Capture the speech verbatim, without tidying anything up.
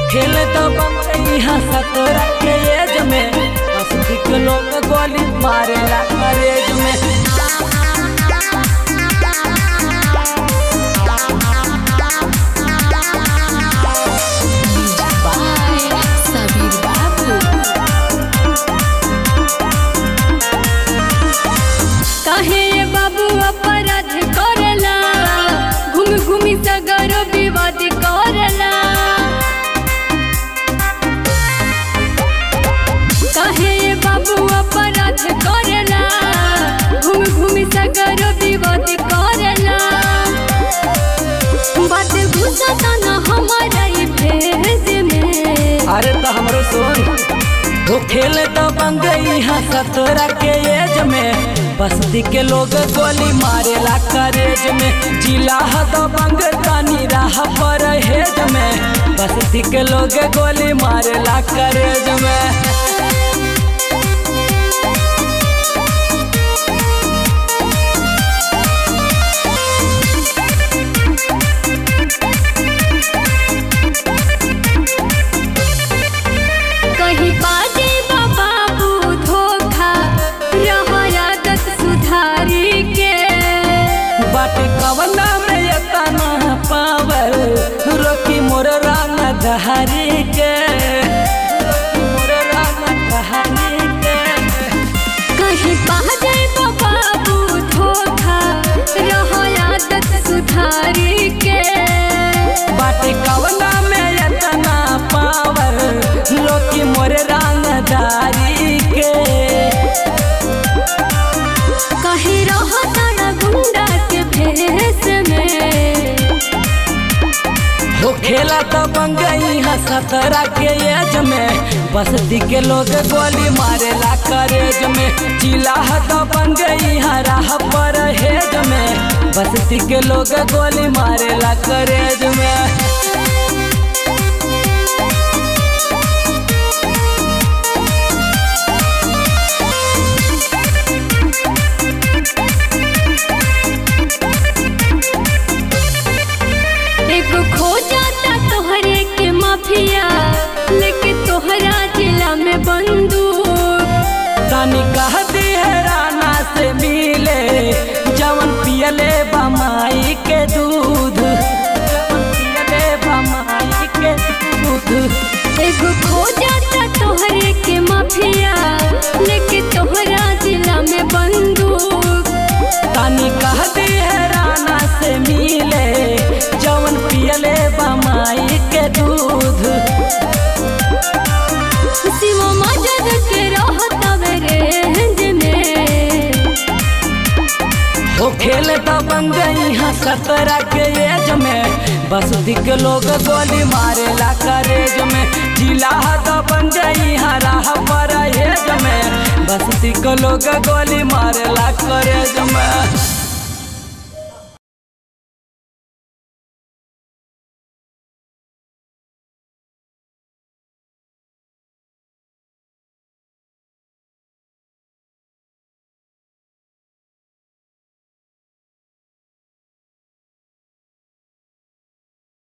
खेले तो बम्बई सतरा के एज में बस्ती के लोग गोली मारेला करेज में। काहे बाबू अपराध करेला घूम घूमी सगर विवाद करेला। काहे बाबू अपराध करेला घूम घूमी सगर विवाद करेला। बात घुसता न हमारा भेज में। अरे तो हमरो सुन तो खेले तो बंगई सतरा के एज में बस्ती के लोग गोली मारेला करेज में। जिला तो बंग तानी राह पर हेज में बस्ती के लोग गोली मारेला करेज में। कहीं बाजे बाबू धोखा रहा सुधारी के। बाटे कवना में इतना पावर रोकी मोर रान दहारी के। मोर रान दहारी के कहीं बाजे बाबू धोखा रहा सुधारी के। बाटे कवना में इतना पावर रोकी मोर रान दहारी के। कहीं रहा गुंडा के भेष में। हो खेला तो बंगई सतरा के एज में बस्ती के लोग गोली मारेला करेज में। जिला तो बंगई राह पर हेज में बस्ती के लोग गोली मारेला करेज में। खो जाता तोहरे के माफिया लेके तोहरा जिला में बंदूक। तानी कहती है राना से मिले जवन पियले बमाई के दूध। जवन पियले बमाई के दूध। एगो खो जाता तोहरे के माफिया लेके तोहरा जिला में बंदूक। तानी कहती है राना से मिले जवन पियले बमाई के दूध। शिव मजद के रहता रेंज में। हो खेले तो बंगई सतरा के एज में बस्ती के लोग गोली मारेला करेज में। जिला तो बंगई राह पर हेज में बस्ती के लोग गोली मारेला करेज में।